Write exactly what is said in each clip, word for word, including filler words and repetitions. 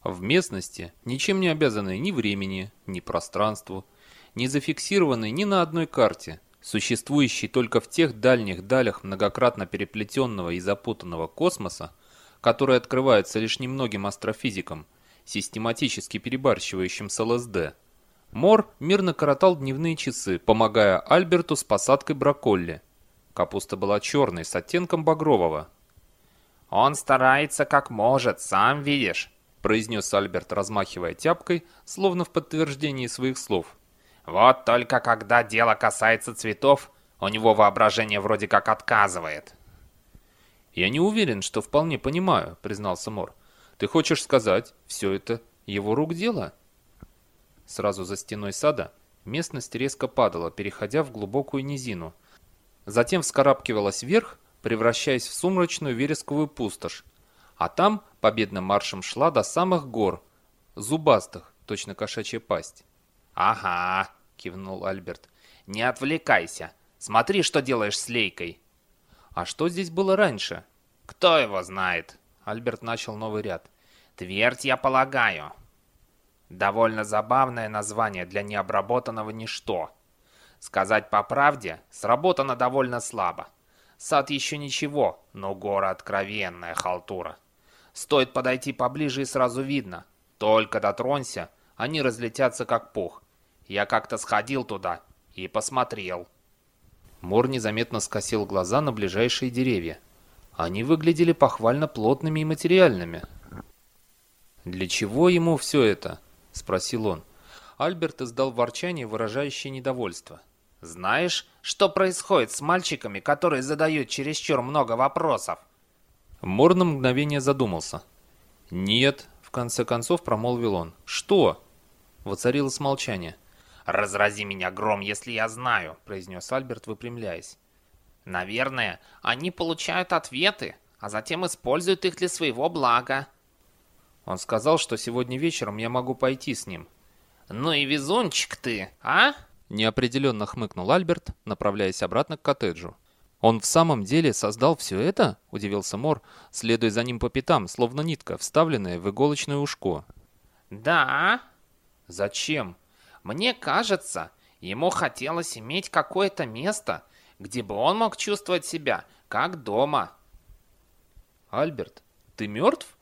В местности, ничем не обязанной ни времени, ни пространству, не зафиксированной ни на одной карте, существующей только в тех дальних далях многократно переплетенного и запутанного космоса, которые открываются лишь немногим астрофизикам, систематически перебарщивающим с ЛСД, Мор мирно коротал дневные часы, помогая Альберту с посадкой брокколи. Капуста была черной, с оттенком багрового. «Он старается как может, сам видишь», — произнес Альберт, размахивая тяпкой, словно в подтверждении своих слов. «Вот только когда дело касается цветов, у него воображение вроде как отказывает». «Я не уверен, что вполне понимаю», — признался Мор. «Ты хочешь сказать, все это его рук дело?» Сразу за стеной сада местность резко падала, переходя в глубокую низину. Затем вскарабкивалась вверх, превращаясь в сумрачную вересковую пустошь. А там победным маршем шла до самых гор, зубастых, точно кошачья пасть. «Ага», — кивнул Альберт. «Не отвлекайся. Смотри, что делаешь с Лейкой». «А что здесь было раньше?» «Кто его знает?» Альберт начал новый ряд. «Твердь, я полагаю». Довольно забавное название для необработанного ничто. Сказать по правде, сработано довольно слабо. Сад еще ничего, но гора откровенная халтура. Стоит подойти поближе и сразу видно. Только дотронься, они разлетятся как пух. Я как-то сходил туда и посмотрел. Мор незаметно скосил глаза на ближайшие деревья. Они выглядели похвально плотными и материальными. «Для чего ему все это?» — спросил он. Альберт издал ворчание, выражающее недовольство. «Знаешь, что происходит с мальчиками, которые задают чересчур много вопросов?» Мор на мгновение задумался. «Нет», — в конце концов промолвил он. «Что?» Воцарилось молчание. «Разрази меня гром, если я знаю», — произнес Альберт, выпрямляясь. «Наверное, они получают ответы, а затем используют их для своего блага». Он сказал, что сегодня вечером я могу пойти с ним. «Ну и везунчик ты, а?» Неопределенно хмыкнул Альберт, направляясь обратно к коттеджу. «Он в самом деле создал все это?» – удивился Мор, следуя за ним по пятам, словно нитка, вставленная в иголочное ушко. «Да». «Зачем?» «Мне кажется, ему хотелось иметь какое-то место, где бы он мог чувствовать себя, как дома». «Альберт, ты мертв?»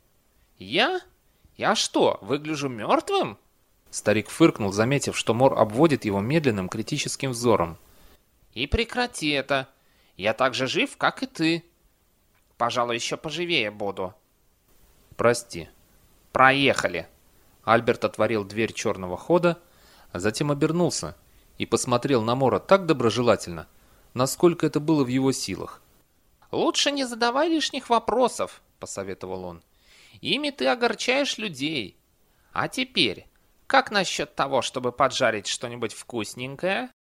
«Я? Я что, выгляжу мертвым?» Старик фыркнул, заметив, что Мор обводит его медленным критическим взором. «И прекрати это. Я так же жив, как и ты. Пожалуй, еще поживее буду». «Прости». «Проехали». Альберт отворил дверь черного хода, а затем обернулся и посмотрел на Мора так доброжелательно, насколько это было в его силах. «Лучше не задавай лишних вопросов», — посоветовал он. «Ими ты огорчаешь людей. А теперь, как насчет того, чтобы поджарить что-нибудь вкусненькое?»